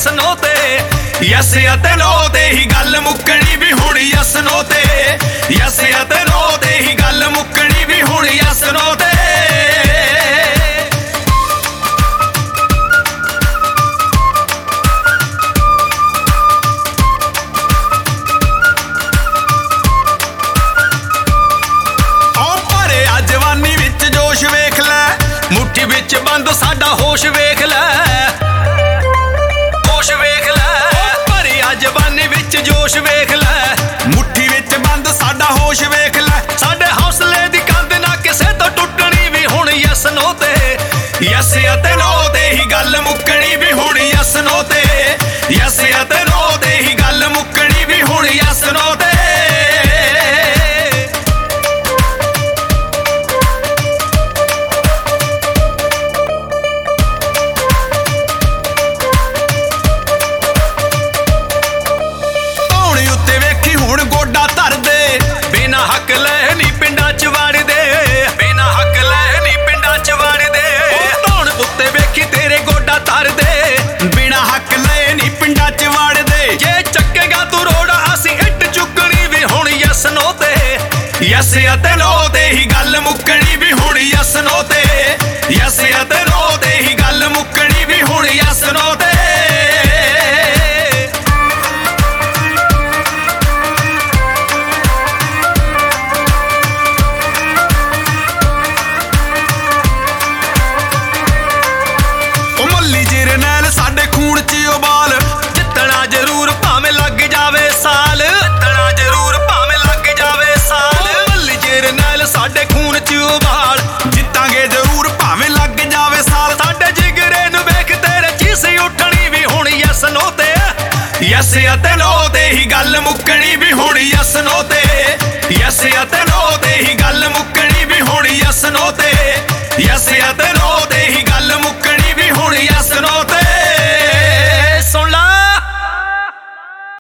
yes ਨੋ ਤੇ yes ਅਤੇ ਨੋ ਤੇ ਹੀ ਗੱਲ ਮੁੱਕਣੀ ਵੀ ਹੁਣ ਯਸ ਨੋ ਤੇ ਯਸ ਅਤੇ ਨੋ ਤੇ ਹੀ ਗੱਲ ਮੁੱਕਣੀ ਵੀ ਹੁਣ ਯਸ ਨੋ ਤੇ ਮੁੱਠੀ ਵਿੱਚ ਬੰਦ ਸਾਡਾ ਹੋਸ਼ ਵੇਖ ਲੈ ਹੋਸ਼ ਵੇਖ ਲੈ ਭਰਿਆ ਜਵਾਨੀ ਵਿੱਚ ਜੋਸ਼ ਵੇਖ ਲੈ ਮੁੱਠੀ ਵਿੱਚ ਬੰਦ ਸਾਡਾ ਹੋਸ਼ ਵੇਖ ਲੈ ਸਾਡੇ ਹੌਸਲੇ ਦੀ ਕੰਧ ਨਾ ਕਿਸੇ ਤੋਂ ਟੁੱਟਣੀ ਵੀ ਹੁਣ ਯਸ ਨੋ ਤੇ ਯਸ ਅਤੇ ਨੋ ਤੇ ਹੀ ਗੱਲ ਮੁੱਕਣੀ ਵੀ ਹੁਣ ਯਸ ਨੋ ਤੇ ਯਸ ਅਤੇ ਨੋ ਤੇ ਹੀ ਗੱਲ ਮੁੱਕਣੀ ਵੀ ਹੁਣ ਯਸ ਨੋ ਤੇ ਯਸ ਅਤੇ ਨੋ ਤੇ ਹੀ ਗੱਲ ਮੁੱਕਣੀ ਵੀ ਹੁਣ ਯਸ ਨੋ ਤੇ ਯਸ ਅਤੇ ਨੋ ਤੇ ਹੀ ਗੱਲ ਮੁੱਕਣੀ ਵੀ ਹੁਣ ਯਸ ਨੋ ਤੇ ਉਹ ਮੱਲੀ ਜਰਨੈਲ ਸਾਡੇ ਖੂਨ 'ਚ ਉਬਾਲ ਜਿੱਤਣਾ ਜ਼ਰੂਰ ਭਾਵੇਂ ਲੱਗ ਜਾਵੇ ਸਾਲ ਜਿੱਤਣਾ ਜ਼ਰੂਰ ਭਾਵੇਂ ਲੱਗ ਜਾਵੇ ਸਾਲ ਮੱਲੀ ਜਰਨੈਲ ਸਾਡੇ ਖੂਨ 'ਚ ਉਬਾਲ ਜਿੱਤਾਂਗੇ ਜ਼ਰੂਰ ਭਾਵੇਂ ਲੱਗ ਜਾਵੇ ਸਾਲ ਸਾਡੇ ਜਿਗਰੇ ਨੂੰ ਵੇਖ ਤੇਰੇ ਚੀਸ ਉੱਠਣੀ ਵੀ ਹੁਣ ਯਸ ਨੋ ਤੇ ਯਸ ਅਤੇ ਨੋ ਤੇ ਹੀ ਗੱਲ ਮੁੱਕਣੀ ਵੀ ਹੁਣ ਯਸ ਨੋ ਤੇ ਯਸ ਅਤੇ ਨੋ ਤੇ ਹੀ ਗੱਲ ਮੁੱਕਣੀ ਵੀ ਹੁਣ ਯਸ ਨੋ ਤੇ ਯਸ ਅਤੇ ਨੋ ਤੇ ਹੀ ਗੱਲ ਮੁੱਕਣੀ ਵੀ ਹੁਣ ਯਸ ਨੋ ਤੇ